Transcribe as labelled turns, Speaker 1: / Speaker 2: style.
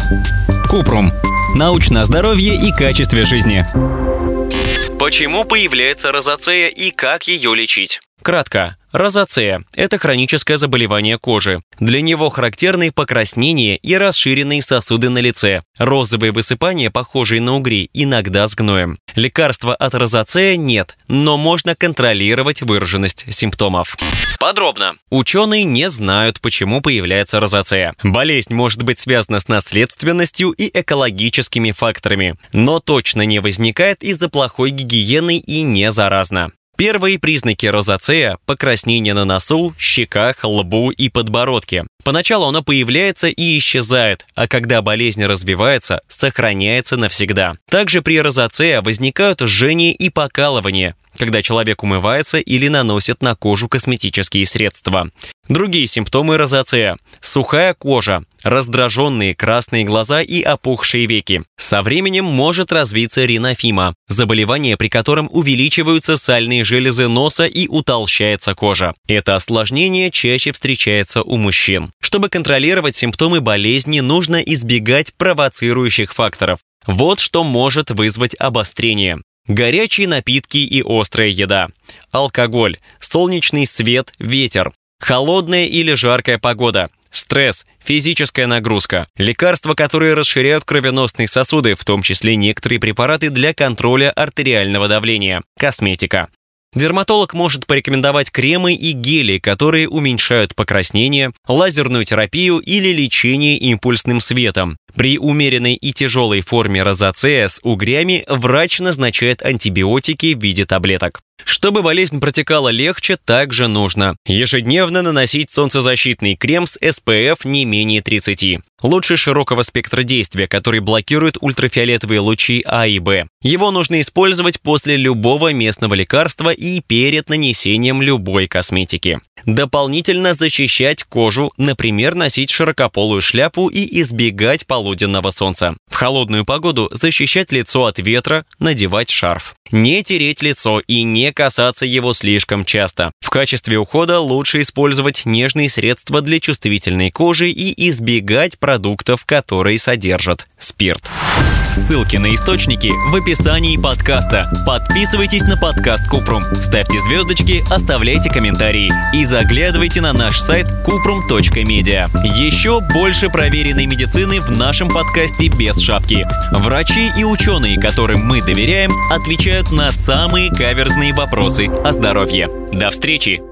Speaker 1: Купрум. Научное здоровье и качестве жизни.
Speaker 2: Почему появляется розацея и как ее лечить? Кратко. Розацея – это хроническое заболевание кожи. Для него характерны покраснение и расширенные сосуды на лице, розовые высыпания, похожие на угри, иногда с гноем. Лекарства от розацея нет, но можно контролировать выраженность симптомов. Подробно. Ученые не знают, почему появляется розацея. Болезнь может быть связана с наследственностью и экологическими факторами, но точно не возникает из-за плохой гигиены и не заразна. Первые признаки розацея – покраснение на носу, щеках, лбу и подбородке. Поначалу оно появляется и исчезает, а когда болезнь развивается, сохраняется навсегда. Также при розацея возникают жжение и покалывание, когда человек умывается или наносит на кожу косметические средства. Другие симптомы розацея – сухая кожа, раздраженные красные глаза и опухшие веки. Со временем может развиться ринофима – заболевание, при котором увеличиваются сальные железы носа и утолщается кожа. Это осложнение чаще встречается у мужчин. Чтобы контролировать симптомы болезни, нужно избегать провоцирующих факторов. Вот что может вызвать обострение. Горячие напитки и острая еда, алкоголь, солнечный свет, ветер, холодная или жаркая погода, стресс, физическая нагрузка, лекарства, которые расширяют кровеносные сосуды, в том числе некоторые препараты для контроля артериального давления, косметика. Дерматолог может порекомендовать кремы и гели, которые уменьшают покраснение, лазерную терапию или лечение импульсным светом. При умеренной и тяжелой форме розацея с угрями врач назначает антибиотики в виде таблеток. Чтобы болезнь протекала легче, также нужно ежедневно наносить солнцезащитный крем с SPF не менее 30. Лучше широкого спектра действия, который блокирует ультрафиолетовые лучи А и Б. Его нужно использовать после любого местного лекарства и перед нанесением любой косметики. Дополнительно защищать кожу, например, носить широкополую шляпу и избегать полуденного солнца. В холодную погоду защищать лицо от ветра, надевать шарф. Не тереть лицо и не касаться его слишком часто. В качестве ухода лучше использовать нежные средства для чувствительной кожи и избегать продуктов, которые содержат спирт.
Speaker 1: Ссылки на источники в описании подкаста. Подписывайтесь на подкаст Купрум, ставьте звездочки, оставляйте комментарии и заглядывайте на наш сайт kuprum.media. Еще больше проверенной медицины в нашем подкасте без шапки. Врачи и ученые, которым мы доверяем, отвечают на самые каверзные вопросы о здоровье. До встречи!